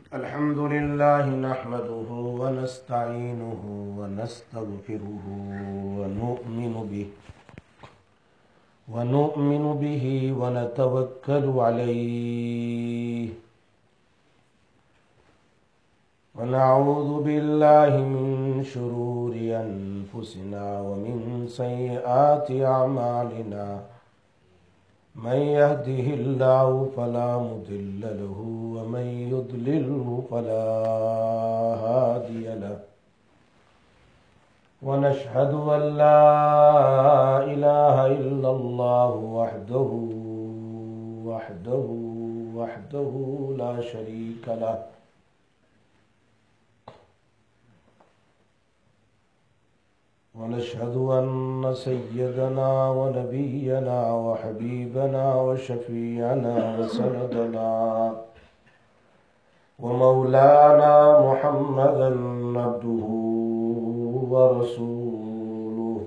अल्हम्दुलिल्लाह नहमदुहु व नस्तईनुहु व नस्तगफिरुहु व नुअमिनु बिही व नतवक्कलु अलैहि व नऊज़ु बिल्लाहि मिन शुरूरि अनफुसिना व मिन सय्यिआति अअमालिना मन यहदिहिल्लाहु फला मुदिल्ल लहु व मन युद्लिल्हु फला हादिय लहु व नशहदु अन ला इलाहा इल्लल्लाहु वहदहु ला शरीक लहु व नशहदु अन्न सय्यदना व नबियना व हबीबना व शफीअना व सनदना व मौलाना मुहम्मदन अब्दुहु व रसूलुहु।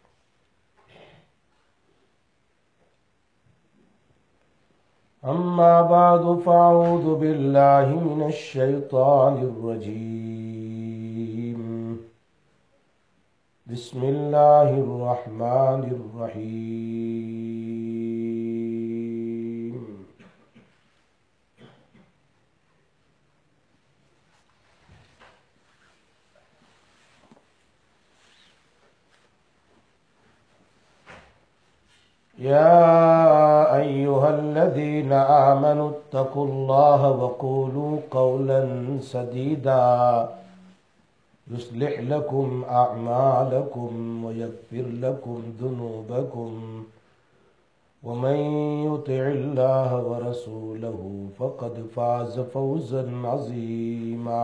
अम्मा बअदु फ़अऊज़ु बिल्लाहि मिनश शैतानिर रजीम। बिस्मिल्लाहिर रहमानिर रहीम। या अय्युहल्लज़ीना आमनुत्तकुल्लाहा वक़ूलू क़ौलन सदीदा युस्लिह लकुम अअमालकुम व यग़फिर लकुम ज़ुनूबकुम व मन युतिइल्लाह व रसूलहु फ़क़द फ़ाज़ फ़ौज़न अज़ीमा।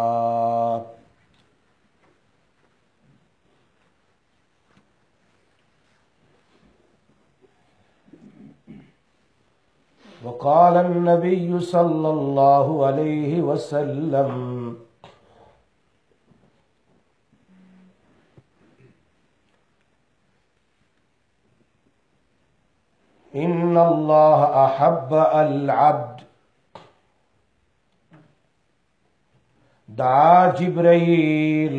वक़ाल अन्नबिय्यु सल्लल्लाहु अलैहि वसल्लम इन्नल्लाह अहब्ब अल-अब्द दआ जिब्रील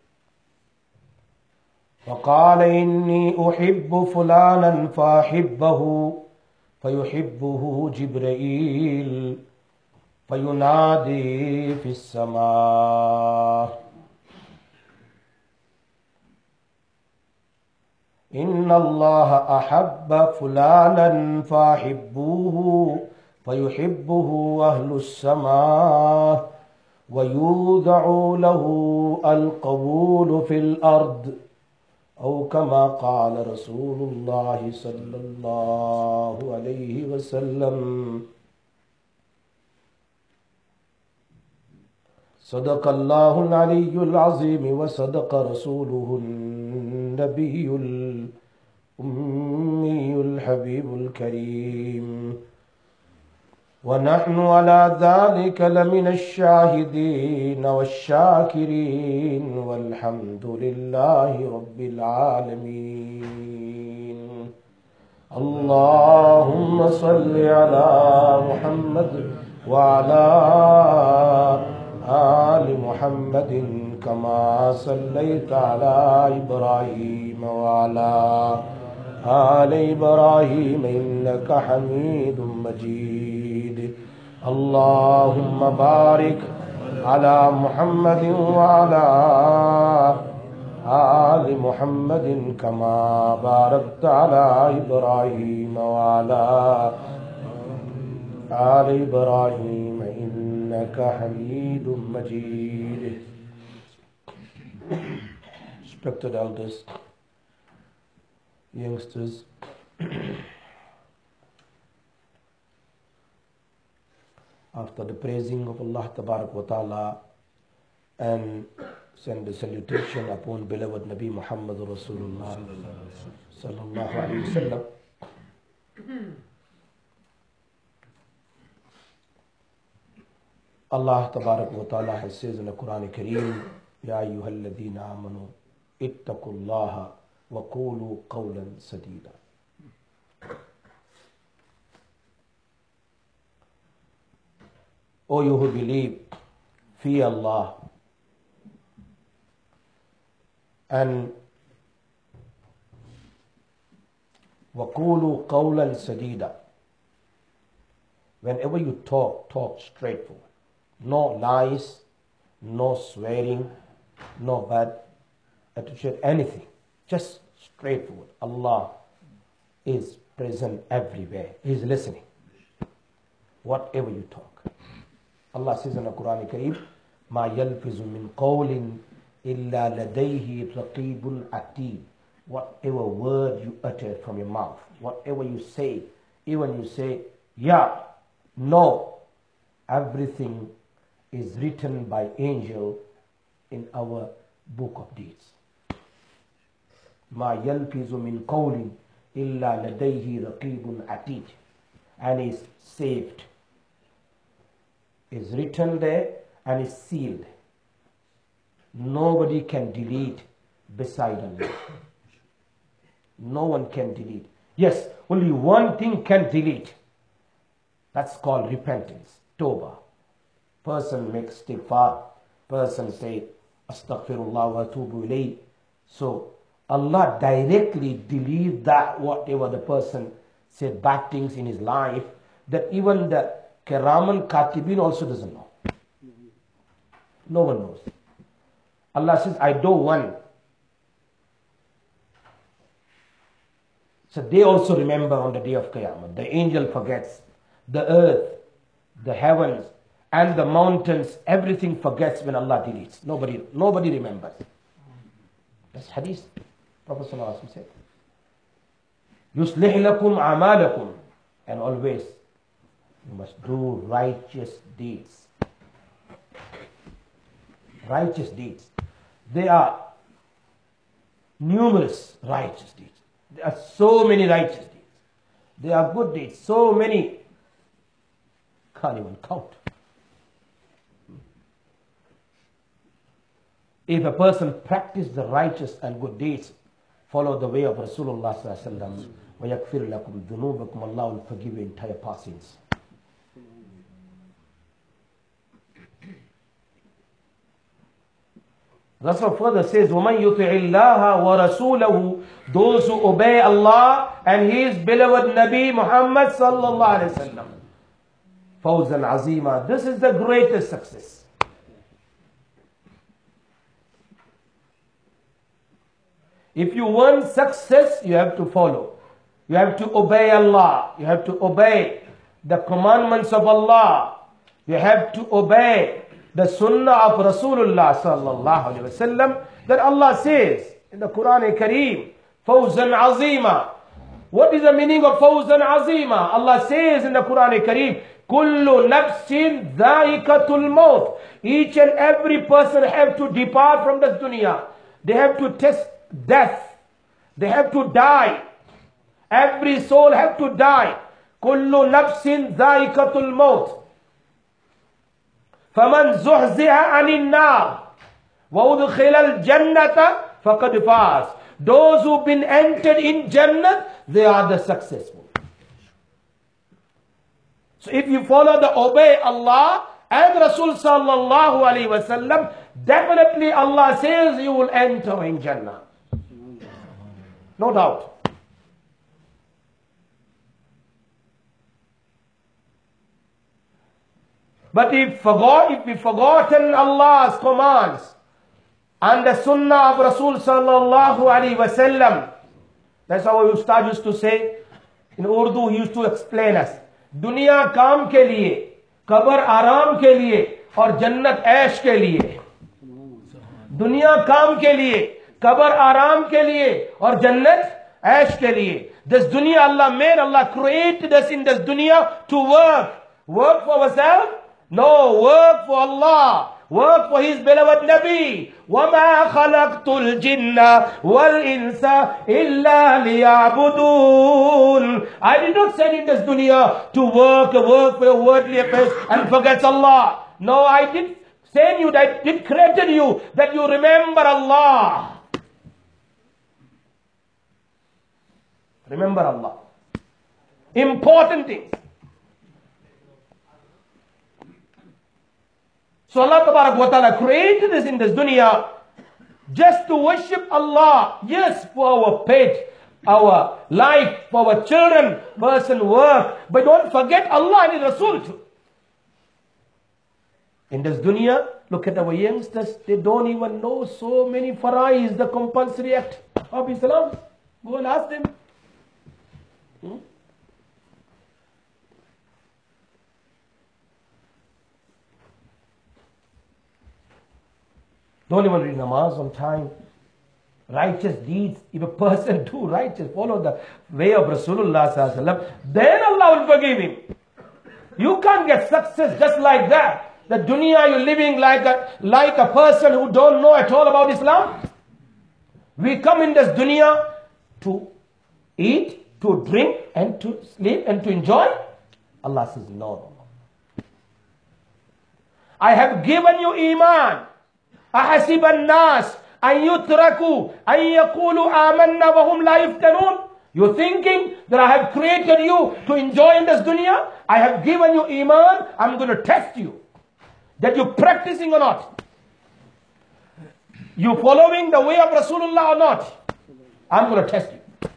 फ़क़ाल इन्नी उहिब्बु फ़ुलानन फ़अहिब्बहु फ़युहिब्बुहु जिब्रील फ़युनादी फ़िस्समा इन्नल्लाह अहब्ब फ़ुलानन फ़अहिब्बुहु फ़युहिब्बुहु अहलुस्समा व यूज़अु लहु अल-क़बूलु फ़िल अर्द औ कमा क़ाल रसूलुल्लाहि सल्लल्लाहु अलैहि वसल्लम। सदक़ल्लाहुल अलियुल अज़ीम व सदक़ रसूलुहुन नबियुल उम्मियुल हबीबुल करीम व नहनु अला ज़ालिका लमिनश शाहिदीन वश्शाकिरीन वल्हम्दुलिल्लाहि रब्बिल आलमीन। अल्लाहुम्मा सल्लि अला मुहम्मद व अला आलि मुहम्मदिन कमा सल्लैता अला इब्राहीम व अला आलि इब्राहीम इन्नका हमीदुम मजीद। अल्लाहुम्मा बारिक अला मुहम्मदिन व अला आलि मुहम्मदिन कमा बारकता अला इब्राहीम व अला आलि इब्राहीम इन्नका हमीदुम मजीद। Respected elders, youngsters, after the praising of Allah Tabarak wa Ta'ala and send a salutation upon beloved Nabi Muhammad Rasulullah Sallallahu Alaihi Wasallam. Allah Tabarak wa Ta'ala says in the Quran Kareem, Ya ayyuhalladhina amanu ittaqullaha wa qulu qawlan sadida. O you who believe, fear Allah. And وَقُولُوا قَوْلًا سَدِيدًا. Whenever you talk straightforward. No lies, no swearing, no bad attitude, anything. Just straightforward. Allah is present everywhere. He is listening. Whatever you talk. Allah says in the Quran Kareem, مَا يَلْفِظُ مِنْ قَوْلٍ إِلَّا لَدَيْهِ رَقِيبٌ عَتِيدٌ. Whatever word you utter from your mouth, whatever you say, even you say, yeah, no, everything is written by angel in our book of deeds. مَا يَلْفِظُ مِنْ قَوْلٍ إِلَّا لَدَيْهِ رَقِيبٌ عَتِيدٌ. And is saved. Is written there and is sealed. Nobody can delete beside Allah. No one can delete. Yes, only one thing can delete. That's called repentance, tawbah. Person makes istighfar. Person say, astaghfirullah wa atubu ilayh. So Allah directly delete that whatever the person said bad things in his life, that even the Kiraman Katibin also doesn't know. No one knows. Allah says, I do one. So they also remember on the day of Qiyamah. The angel forgets. The earth, the heavens, and the mountains, everything forgets when Allah deletes. Nobody remembers. That's hadith. Prophet ﷺ said. يُصْلِحْ لَكُمْ عَمَالَكُمْ. And always, you must do righteous deeds. Righteous deeds. There are numerous righteous deeds. There are so many righteous deeds. There are good deeds. So many. Can't even count. If a person practices the righteous and good deeds, follow the way of Rasulullah sallallahu alaihi wasallam, وَيَكْفِرْ لَكُمْ ذُنُوبَكُمْ, Allah will forgive your entire past sins. Rasul further says, وَمَنْ يُطِعِ اللَّهَ وَرَسُولَهُ, those who obey Allah and His beloved Nabi Muhammad sallallahu alaihi wasallam, فَوْزًا عَظِيمًا. This is the greatest success. If you want success, you have to follow. You have to obey Allah. You have to obey the commandments of Allah. You have to obey the sunnah of Rasulullah sallallahu alaihi wasallam, that Allah says in the Quran Kareem, فَوْزًا عَظِيمًا. What is the meaning of فَوْزًا عَظِيمًا? Allah says in the Quran Kareem, كُلُّ نَفْسٍ ذَائِقَةُ الْمَوْتِ. Each and every person have to depart from this dunya. They have to test death. They have to die. Every soul have to die. كُلُّ نَفْسٍ ذَائِقَةُ الْمَوْتِ. فَمَنْ زُحْزِحَ عَنِ النَّارِ وَأُدْخِلَ الْجَنَّةَ فَقَدْ فَازَ. Those who've been entered in Jannah, they are the successful. So if you follow the obey Allah and Rasul sallallahu alaihi wasallam, definitely Allah says you will enter in Jannah. No doubt. But if we forgotten Allah's commands and the sunnah of Rasul sallallahu alaihi wasallam, that's how our Ustad used to say, in Urdu he used to explain us, दुनिया काम के लिए, कब्र आराम के लिए और जन्नत ऐश के लिए. दुनिया काम के लिए, कब्र आराम के लिए और जन्नत ऐश के लिए. This dunya Allah made, Allah created us in this dunya to work. Work for ourselves? No, work for Allah. Work for His beloved Nabi. وَمَا خَلَقْتُ الْجِنَّ وَالْإِنسَ إِلَّا لِيَعْبُدُونَ. I did not send in this dunya to work for your worldly affairs and forget Allah. No, I did send you, I did create you that you remember Allah. Remember Allah. Important things. So Allah Tabarak wa Ta'ala created us in this dunya just to worship Allah. Yes, for our pet, our life, for our children, person, work. But don't forget Allah and His Rasul too. In this dunya, look at our youngsters. They don't even know so many farais, the compulsory act of Islam. Go and ask them. Don't even read namaz on time. Righteous deeds. If a person do righteous, follow the way of Rasulullah sallallahu alaihi wasallam, then Allah will forgive him. You can't get success just like that. The dunya you're living like a person who don't know at all about Islam. We come in this dunya to eat, to drink, and to sleep, and to enjoy. Allah says, no. I have given you iman. أحسب الناس أن يتركوا أن يقولوا آمنا وهم لا يفتنون. You're thinking that I have created you to enjoy in this dunya? I have given you iman. I'm going to test you. That you're practicing or not. You following the way of Rasulullah or not? I'm going to test you.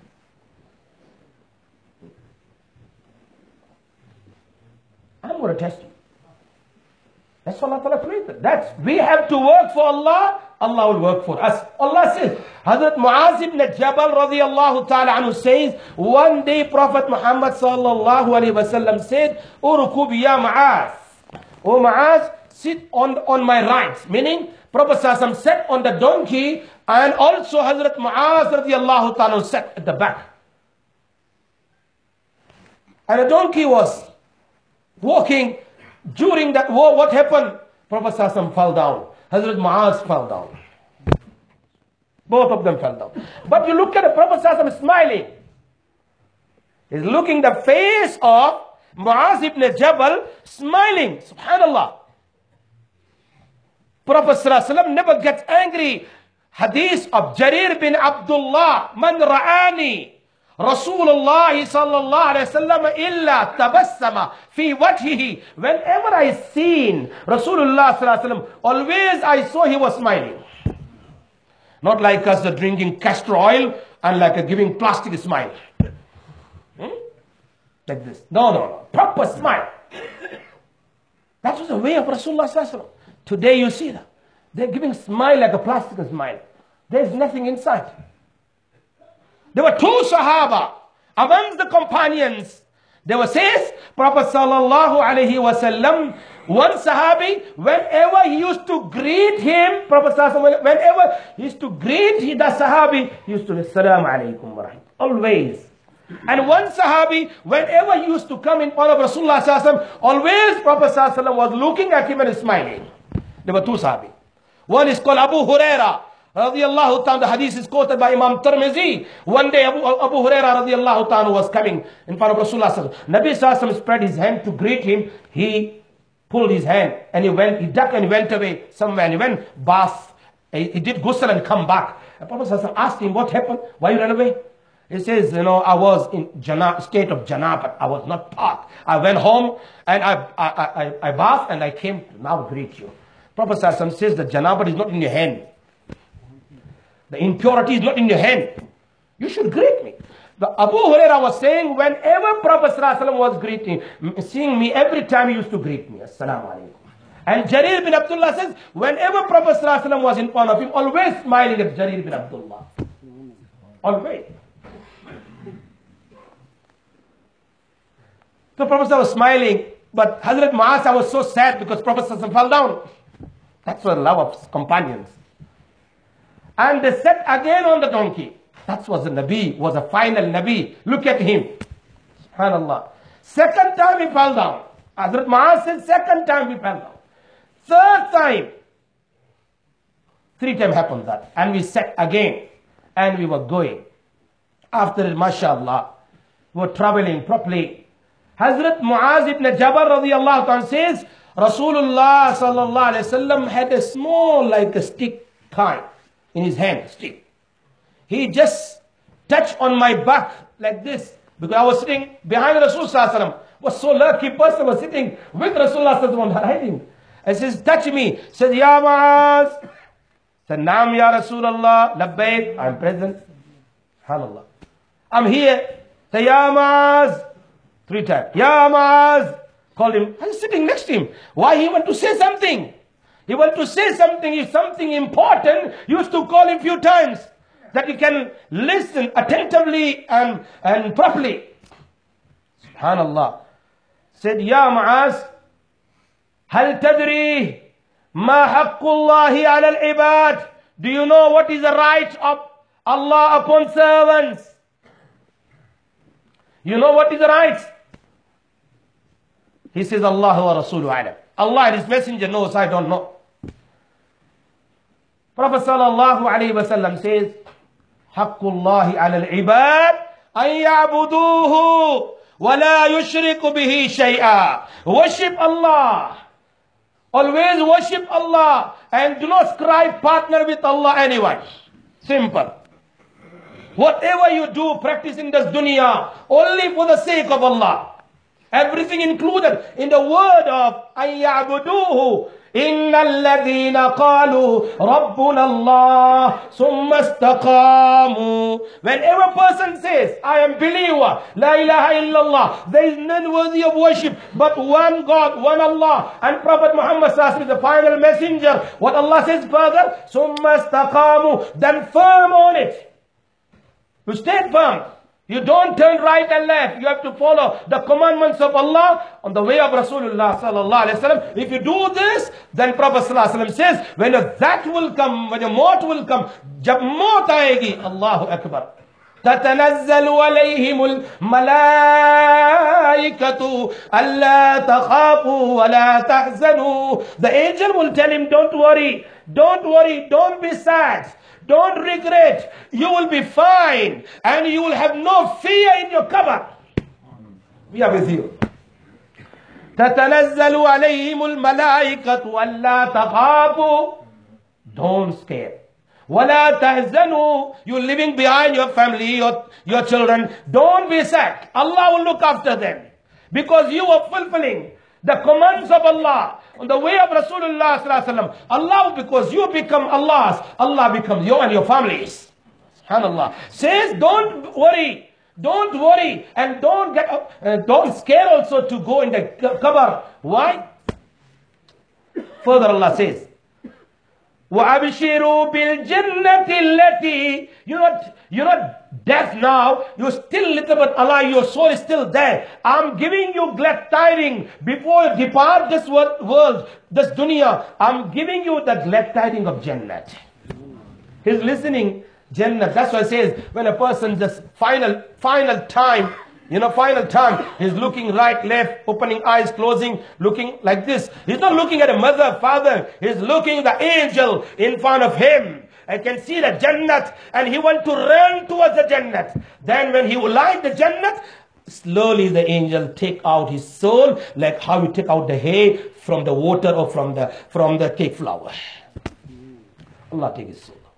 I'm going to test you. That's what Allah Ta'ala created. We have to work for Allah, Allah will work for us. Allah says, Hazrat Muaz ibn Jabal radiyallahu ta'ala anhu says, one day Prophet Muhammad sallallahu alayhi wa sallam said, Urkub ya Muaz. Oh Muaz, sit on my right. Meaning, Prophet sallallahu sat on the donkey, and also Hazrat Muaz radiyallahu ta'ala sat at the back. And the donkey was walking. During that war, what happened? Prophet ﷺ fell down. Hazrat Muaz fell down. Both of them fell down. But you look at the Prophet ﷺ smiling. He's looking the face of Muaz ibn Jabal smiling. Subhanallah. Prophet ﷺ never gets angry. Hadith of Jarir bin Abdullah. Man ra'ani. Rasulullah sallallahu alayhi wasallam illa tabassama fi wajhihi. Whenever I seen Rasulullah sallallahu alayhi wasallam, always I saw he was smiling. Not like us drinking castor oil and like giving plastic smile. Like this. No. Proper smile. That was the way of Rasulullah sallallahu alayhi wasallam. Today you see that. They're giving smile like a plastic smile. There's nothing inside. There were two Sahaba amongst the companions. There was says, Prophet sallallahu alaihi wasallam, one Sahabi, whenever he used to greet him, Prophet sallallahu whenever he used to greet the Sahabi, he used to say, Assalamu alaikum wa rahmatullah. Always. And one Sahabi, whenever he used to come in front of Rasulullah sallallahu always Prophet sallallahu was looking at him and smiling. There were two Sahabi. One is called Abu Huraira. Radiallahu ta'ala, the hadith is quoted by Imam Tirmidhi. One day Abu Huraira radiallahu ta'ala was coming in front of Rasulullah sallallahu alaihi wasallam. Nabi sallallahu alaihi wasallam spread his hand to greet him. He pulled his hand and he ducked and went away somewhere, and he went bath. He did ghusl and come back. And Prophet sallallahu alaihi wasallam asked him, what happened? Why you ran away? He says, I was in state of janaba. I was not taught. I went home and I bathed and I came to now greet you. Prophet sallallahu alaihi wasallam says the janaba is not in your hand. The impurity is not in your hand. You should greet me. The Abu Huraira was saying, whenever Prophet ﷺ was seeing me, every time he used to greet me. Assalamu alaikum. And Jarir bin Abdullah says, whenever Prophet ﷺ was in front of him, always smiling at Jarir bin Abdullah. Always. So Prophet ﷺ was smiling, but Hazrat Muaz was so sad because Prophet ﷺ fell down. That's the love of companions. And they sat again on the donkey. That was the Nabi, was a final Nabi. Look at him. SubhanAllah. Second time he fell down. Hazrat Muaz said, second time he fell down. Third time. 3 times happened that. And we sat again. And we were going. After it, mashallah, we were traveling properly. Hazrat Muaz ibn Jabal radiallahu ta'ala says, Rasulullah sallallahu alayhi wasallam had a small, like a stick kind in his hand, stick. He just touched on my back like this, because I was sitting behind Rasulullah sallallahu alayhi wasallam. Was so lucky person was sitting with Rasulullah sallallahu alayhi wasallam behind him. and says, touch me. Says, Ya Mu'az. Said, Naam ya Rasulullah, labbaik, I'm present. SubhanAllah. I'm here. Say, Ya Mu'az. 3 times. Ya Mu'az. Called him. I was sitting next to him. Why he want to say something? He want to say something. If something important, he used to call him few times. That you can listen attentively and properly. SubhanAllah. Said, Ya Mu'az, Hal tadri ma haqqullahi ala al-ibad? Do you know what is the right of Allah upon servants? You know what is the right? He says, Allah wa Rasuluhu alam. Allah and His Messenger knows, I don't know. Prophet sallallahu alayhi wa sallam says, Haqqullahi ala al-ibad an ya'buduhu wa la yushriku bihi shay'a. Worship Allah. Always worship Allah and do not ascribe partner with Allah anyone. Simple. Whatever you do, practice in this dunya, only for the sake of Allah. Everything included in the word of أَن يَعْبُدُوهُ إِنَّ الَّذِينَ قَالُوا رَبُّنَا اللَّهُ ثُمَّ اسْتَقَامُوا. Whenever a person says, I am believer, La ilaha illallah, there is none worthy of worship but one God, one Allah, and Prophet Muhammad is the final messenger. What Allah says further, ثُمَّ اسْتَقَامُوا, then firm on it. You stay firm. You don't turn right and left. You have to follow the commandments of Allah on the way of Rasulullah sallallahu alaihi wasallam. If you do this, then Prophet sallallahu alaihi wasallam says, when that will come, when your maut will come, jab maut aayegi, Allahu Akbar. تتنزل عليهم الملائكة ألا تخافوا ولا تحزنوا. The angel will tell him, don't worry, don't worry, don't be sad. Don't regret. You will be fine. And you will have no fear in your cover. We are with you. تَتَنَزَّلُ عَلَيْهِمُ الْمَلَائِكَةُ أَلَّا تَخَافُوا. Don't scare. وَلَا تَحْزَنُوا. You're living behind your family, your children. Don't be sad. Allah will look after them. Because you are fulfilling the commands of Allah on the way of Rasulullah sallallahu alaihi wasallam. Allah, because you become Allah's, Allah becomes you and your families. SubhanAllah. Says, don't worry, and don't get up, don't scare also to go in the qabr. Why? Further Allah says, وَأَبْشِرُوا بِالْجَنَّةِ الَّتِي. You're not deaf now. You're still a little bit alive. Your soul is still there. I'm giving you glad tidings before you depart this world, this dunya. I'm giving you the glad tidings of Jannat. He's listening, Jannat. That's why it says, when a person just final time, he's looking right, left, opening eyes, closing, looking like this. He's not looking at a mother, father. He's looking at the angel in front of him. I can see the Jannat, and he wants to run towards the Jannat. Then when he will light the Jannat, slowly the angel take out his soul, like how you take out the hay from the water or from the cake flour. Allah take his soul out.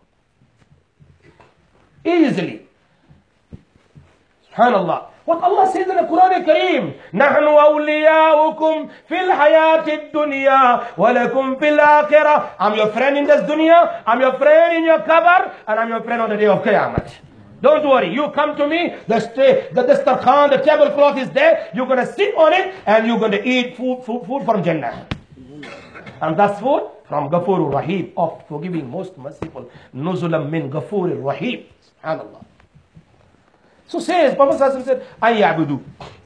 Easily. SubhanAllah. What Allah says in the Quran Kareem, نَحْنُ أَوْلِيَاؤُكُمْ فِي الْحَيَاةِ الدُّنْيَا وَلَكُمْ فِي الْآخِرَةِ. I'm your friend in this dunya, I'm your friend in your qabr, and I'm your friend on the day of Qiyamah. Don't worry, you come to me, the dastarkhan, the tablecloth is there, you're going to sit on it, and you're going to eat food from Jannah. And that's food from Ghafurur Rahim, of forgiving, most merciful. Nuzulam min Ghafurur Rahim. SubhanAllah. So says, Prophet said, أَن يَعْبُدُوا.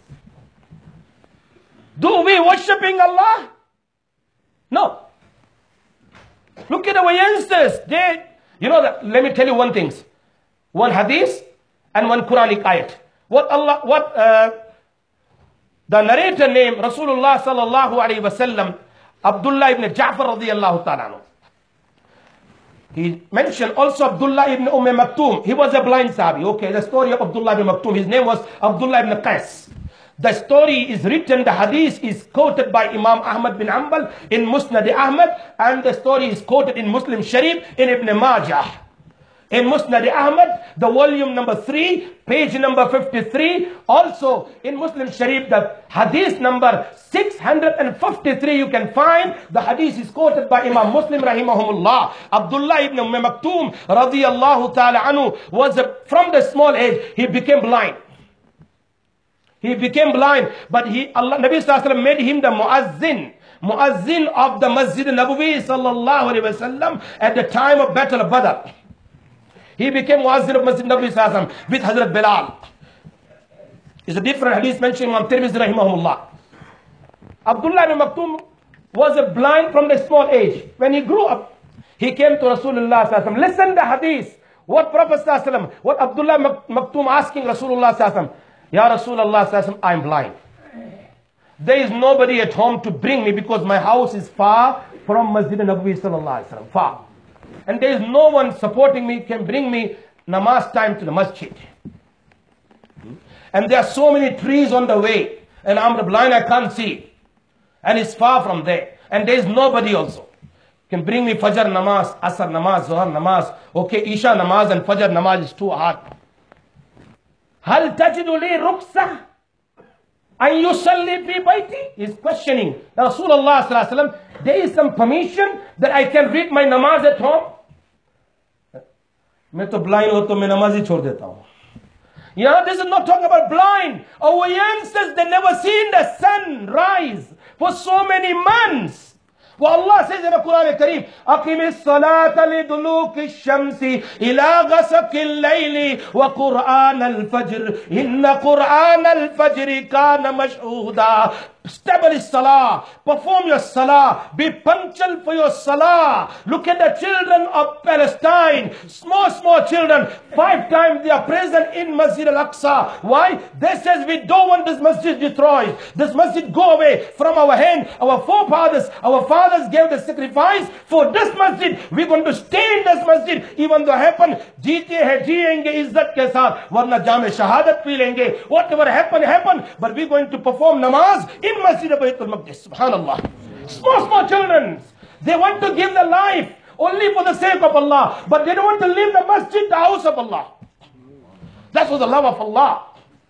Do we worshipping Allah? No. Look at our youngsters. Let me tell you one thing. One hadith and one Quranic ayat. The narrator named Rasulullah sallallahu alayhi wa sallam, Abdullah ibn Ja'far radiyallahu ta'ala. He mentioned also Abdullah ibn Maktoum. He was a blind Sahabi. Okay, the story of Abdullah ibn Maktoum. His name was Abdullah ibn Qais. The story is written, the hadith is quoted by Imam Ahmad bin Hanbal in Musnad Ahmad, and the story is quoted in Muslim Sharif in Ibn Majah. in Musnad Ahmad, the volume number 3, page number 53. Also in Muslim Sharif, the hadith number 653, you can find the hadith is quoted by Imam Muslim rahimahumullah. Abdullah ibn Maktoum radiyallahu ta'ala anhu was from the small age, he became blind. He became blind, but Nabi sallallahu alaihi wasallam made him the muazzin of the Masjid Nabawi sallallahu alaihi wasallam at the time of Battle of Badr. He became muazzin of Masjid Nabawi sallallahu alaihi wasallam with Hazrat Bilal. It's a different hadith mentioned Imam Tirmidhi rahimahumullah. Abdullah ibn Maktoum was blind from the small age. When he grew up, he came to Rasulullah sallallahu alaihi wasallam. Listen the hadith. What Prophet sallallahu alaihi wasallam, what Abdullah Maktoum asking Rasulullah sallallahu alaihi wasallam. Ya Rasulullah sallallahu alaihi wasallam, I'm blind. There is nobody at home to bring me because my house is far from Masjid Nabawi sallallahu alaihi wasallam, far. And there is no one supporting me, can bring me namaz time to the masjid. And there are so many trees on the way, and I'm blind, I can't see. And it's far from there. And there is nobody also can bring me Fajr namaz, Asr namaz, Zohar namaz. Okay, Isha namaz and Fajr namaz is too hard. Hal tajidu li rukhsah an yusalli fi bayti? He's questioning Rasulullah sallallahu alaihi wasallam. There is some permission that I can read my namaz at home. मैं तो blind हो तो मैं नमाज ही छोड़ देता हूँ. Yeah, this is not talking about blind. Our ancestors, they never seen the sun rise for so many months. Well, Allah says in the Quran al-Kareem, أَقِمِ الصَّلَاةَ لِدُلُوكِ الشَّمْسِ إِلَىٰ غَسَقِ اللَّيْلِ وَقُرْآنَ الْفَجْرِ إِنَّ قُرْآنَ الْفَجْرِ كَانَ مَشْهُودًا. Establish salah, perform your salah, be punctual for your salah. Look at the children of Palestine, small children, 5 times they are present in Masjid al-Aqsa. Why? They says we don't want this masjid destroyed. This masjid go away from our hand. Our forefathers, our fathers gave the sacrifice for this masjid. We're going to stay in this masjid, even though happen, जीते हैं जिएंगे इज्जत के साथ, वरना जामे शहादत P लेंगे. Whatever happen, but we're going to perform namaz in Masjid Baytul Maqdis. Subhanallah. Small children. They want to give their life only for the sake of Allah. But they don't want to leave the masjid, the house of Allah. That's for the love of Allah.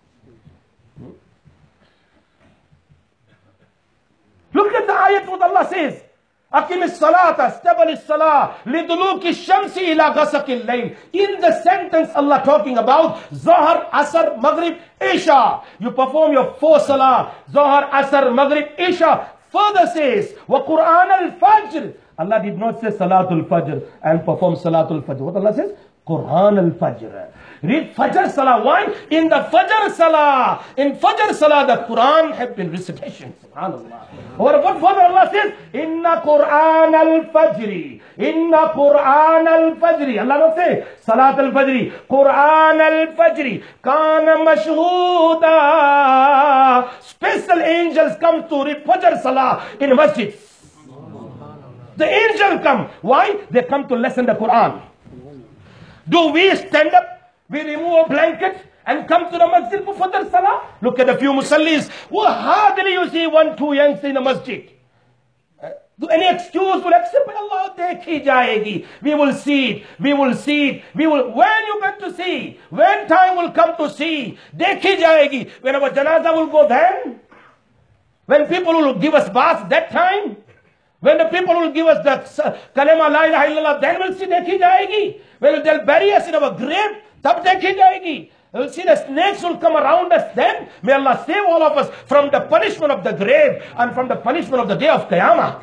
Look at the ayat what Allah says. أقم الصلاة استبل الصلاة لدلوك الشمس إلى غسق الليل. In the sentence Allah talking about Zohar, Asr, Maghrib, Isha. You perform your 4 salah, Zohar, Asr, Maghrib, Isha. Further says وَقُرْآنَ الْفَجْرِ. Allah did not say Salatul Fajr and perform Salatul Fajr. What Allah says? Quran al-Fajr. Read Fajr Salah. Why? In the Fajr Salah, the Quran have been recitation. Subhanallah. What further Allah says? Inna Quran al-Fajr. Inna Quran al-Fajr. Allah not say Salat al-Fajr. Quran al-Fajr. Kana mashhuda. Special angels come to read Fajr Salah in masjid. The angels come. Why? They come to listen the Quran. Do we stand up? We remove a blanket and come to the masjid for Fajr Salah? Look at a few musallis. Well, hardly you see 1-2 youngsters in the masjid. Any excuse will accept by Allah. Dekhi jayegi. We will see it. When you get to see? When time will come to see? Dekhi jayegi. When our janaza will go then? When people will give us bath that time? When the people will give us the kalima la ilaha illallah, then we'll see dekhi jayegi. When they'll bury us in our grave, tab dekhi jayegi. We'll see the snakes will come around us then. May Allah save all of us from the punishment of the grave and from the punishment of the day of Qiyamah.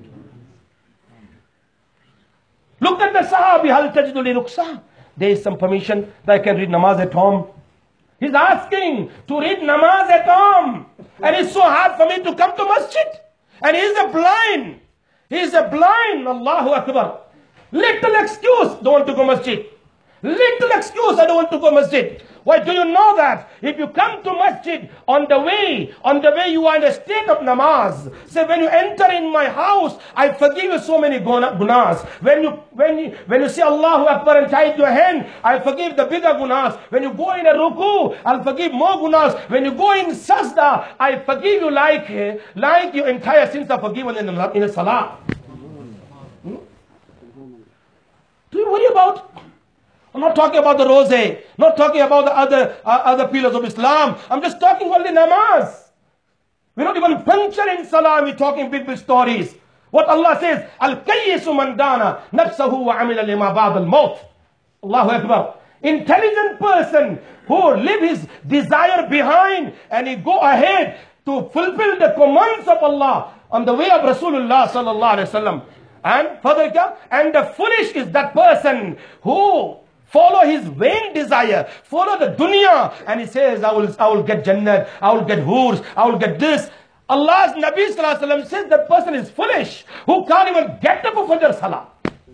Look at the Sahabi, hal tajidu li rukhsah. There is some permission that I can read namaz at home. He's asking to read namaz at home. And it's so hard for me to come to masjid. And he's a blind. He's a blind. Allahu Akbar. Little excuse, don't want to go masjid. Little excuse, I don't want to go masjid. Why do you know that? If you come to masjid on the way you are in a state of namaz. Say, when you enter in my house, I forgive you so many gunas. When you say Allahu Akbar and tie your hand, I forgive the bigger gunas. When you go in a ruku, I'll forgive more gunas. When you go in sajda, I forgive you like your entire sins are forgiven in a salah. Do you worry about I'm not talking about the rosé, not talking about the other pillars of Islam. I'm just talking only namaz. We're not even punctual in salah, we're talking big stories. What Allah says, Al-Kayyisu man dana nafsahu wa amila lima ba'd al-maut. Allahu Akbar. Intelligent person who leave his desire behind and he go ahead to fulfill the commands of Allah on the way of Rasulullah sallallahu alaihi wasallam. And further, and the foolish is that person who follow his vain desire, follow the dunya, and he says, I will get Jannat, I will get hurs, I will get this. Allah's Nabi sallallahu alaihi wasallam says that person is foolish, who can't even get up for Fajr Salah.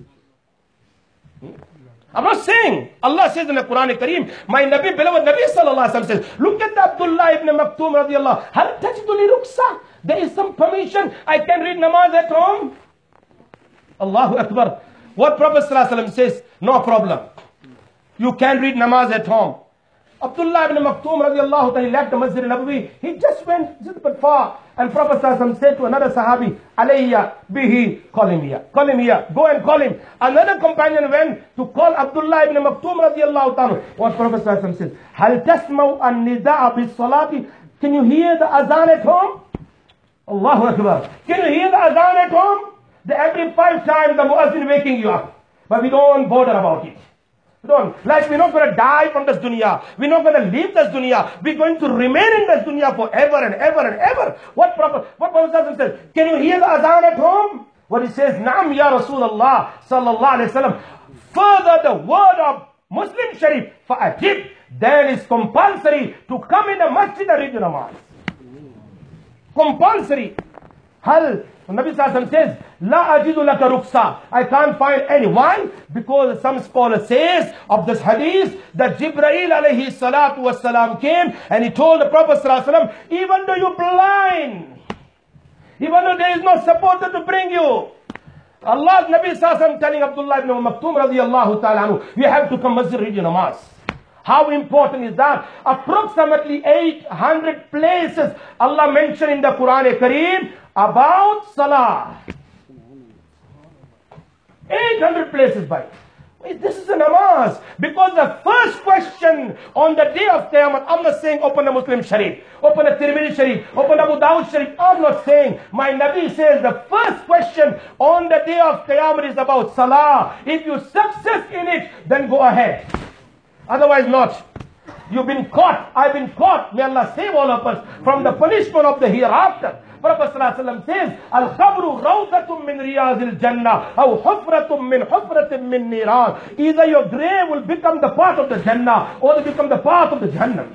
I'm not saying, Allah says in the Quran Kareem, my Nabi, beloved Nabi sallallahu alaihi wasallam says, look at Abdullah ibn Maktoum radiallahu, hal tajidu li ruksa? There is some permission, I can read namaz at home. Allahu Akbar. What Prophet sallallahu alaihi wasallam says, no problem. You can read namaz at home. Abdullah ibn Maktoum radiallahu ta'ala left the Masjid al-Nabawi. He just went just but far. And Prophet sallallahu alaihi wasallam said to another sahabi, Alayya bihi, call him here. Call him here. Go and call him. Another companion went to call Abdullah ibn Maktoum radiallahu ta'ala. What Prophet sallallahu alaihi wasallam says, Hal tasmaw an-nida'a bis-salati? Can you hear the azan at home? Allahu Akbar. Can you hear the azan at home? Every 5 times the muazzin waking you up. But we don't bother about it. We don't. Like we're not going to die from this dunya. We're not going to leave this dunya. We're going to remain in this dunya forever and ever and ever. What Prophet says? Can you hear the azan at home? What he says, Naam ya Rasulullah sallallahu alayhi wa sallam. Further the word of Muslim Sharif, fa'ajib, then it's compulsory to come in the masjid and read the namaz. Compulsory. Hal, Nabi Sallallahu says, La ajidu laka ruksa. I can't find any. Why? Because some scholar says of this hadith that Jibreel alayhi salatu wasalam came and he told the Prophet Sallallahu, even though you're blind, even though there is no supporter to bring you, Allah's Nabi Sallallahu telling Abdullah ibn Maktoum radiallahu ta'ala, you have to come masjid read your namaz. How important is that? Approximately 800 places Allah mentioned in the Quran Kareem about Salah. 800 places by. This is a namaz. Because the first question on the day of Qiyamah, I'm not saying open the Muslim Sharif, open the Tirmidhi Sharif, open Abu Dawud Sharif. I'm not saying. My Nabi says the first question on the day of Qiyamah is about Salah. If you success in it, then go ahead. Otherwise not. You've been caught. I've been caught. May Allah save all of us from the punishment of the hereafter. Prophet ﷺ says, Al-Khabru rawdatum min riyazil jannah, aw hufratum min hufratim min niran. Either your grave will become the part of the Jannah, or it will become the part of the Jahannam.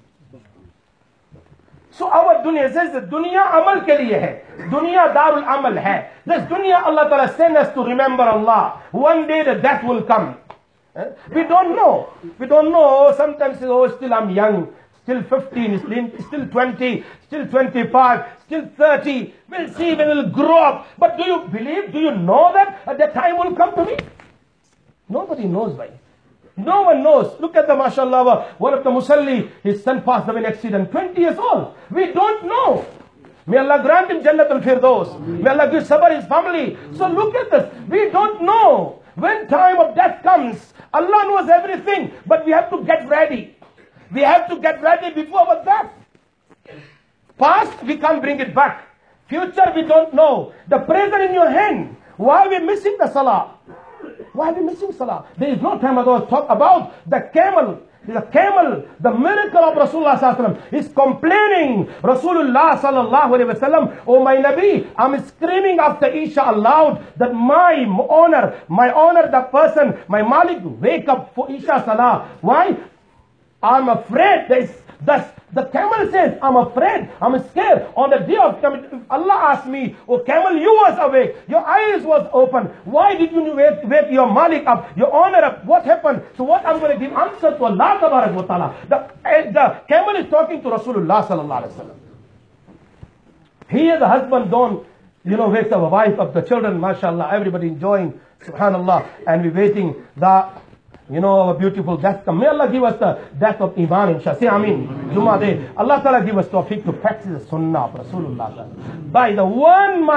So our dunya says, the dunya amal ke liye hai. Dunya darul amal hai. This dunya Allah Ta'ala sent us to remember Allah. One day the death will come. We don't know. We don't know. Sometimes, oh, still I'm young. Still 15, still 20, still 25, still 30. We'll see when we'll grow up. But do you believe, do you know that at that time will come to me? Nobody knows why. No one knows. Look at the mashallah, one of the musalli, his son passed away in an accident, 20 years old. We don't know. May Allah grant him Jannatul Firdaus. May Allah give sabr his family. So look at this. We don't know. When time of death comes, Allah knows everything. But we have to get ready. We have to get ready before our death. Past, we can't bring it back. Future, we don't know. The present in your hand. Why are we missing the salah? Why are we missing salah? There is no time ago to talk about the camel. The camel, the miracle of Rasulullah sallallahu alaihi wasallam, is complaining. Rasulullah sallallahu alaihi wasallam, oh my Nabi, I'm screaming after Isha aloud that my honor, the person, my Malik, wake up for Isha salah. Why? I'm afraid. The camel says, I'm afraid, I'm scared. On the day of Qiyamah, Allah asked me, oh camel, you was awake, your eyes was open. Why did you wake your Malik up, your honor up? What happened? So what I'm going to give answer to Allah Tabarak wa Ta'ala. The camel is talking to Rasulullah sallallahu alaihi wasallam. Here the husband don't, wake the wife up, the children, mashallah, everybody enjoying, subhanallah, and we're waiting our beautiful death come. May Allah give us the death of Iman, inshallah. Say Ameen. Jummah day. Allah Ta'ala give us tawfiq to practice the sunnah of Rasulullah. By the one, my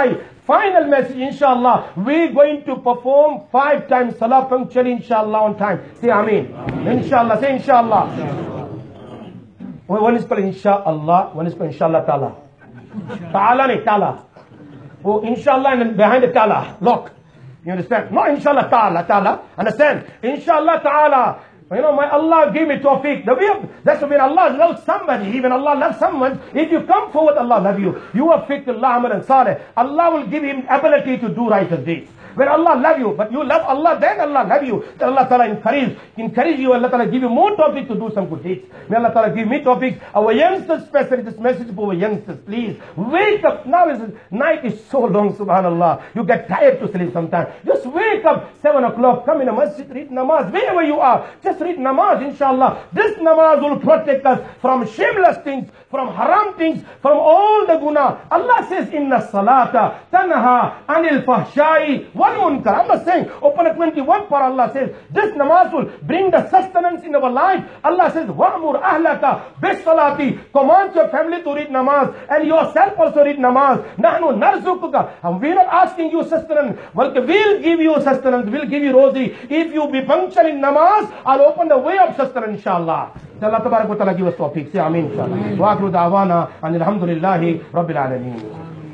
final message, inshallah. We're going to perform 5 times salah punctually, inshallah, on time. Say Ameen. Inshallah. Say inshallah. One is called inshallah, one is called inshallah ta'ala. Ta'ala nahi, ta'ala. Oh, inshallah and behind the ta'ala, lock. You understand? Not inshallah ta'ala, ta'ala. Understand? Inshallah ta'ala. You know, my Allah gave me tawfiq. That's when Allah loves somebody. Even Allah loves someone. If you come forward, Allah love you. You are fit Allah amal and saleh. Allah will give him ability to do righteous deeds. When Allah love you, but you love Allah, then Allah love you. Then Allah Ta'ala encourage you. Allah Ta'ala give you more tawfiq to do some good deeds. May Allah Ta'ala give me tawfiq. Our youngsters, especially this message for our youngsters, please wake up. Now night is so long, subhanallah. You get tired to sleep sometimes. Just wake up 7 o'clock, come in a masjid, read namaz, wherever you are. Just read namaz, inshallah. This namaz will protect us from shameless things, from haram things, from all the guna. Allah says, Inna salata tanha anil fahshai wal munkar. I'm not saying, open at 21 for Allah says, this namaz will bring the sustenance in our life. Allah says, wa'mur ahlaka bis salati. Command your family to read namaz and yourself also read namaz. Nahnu narzukuka. And we're not asking you sustenance. We'll give you sustenance. We'll give you rosary. If you be punctual in namaz, I'll open the way of sustenance, inshallah. Allah Tabarak wa Ta'ala give us tawfiq. Say Ameen, inshallah. Wa akhiru da'wana and alhamdulillahi rabbil alameen.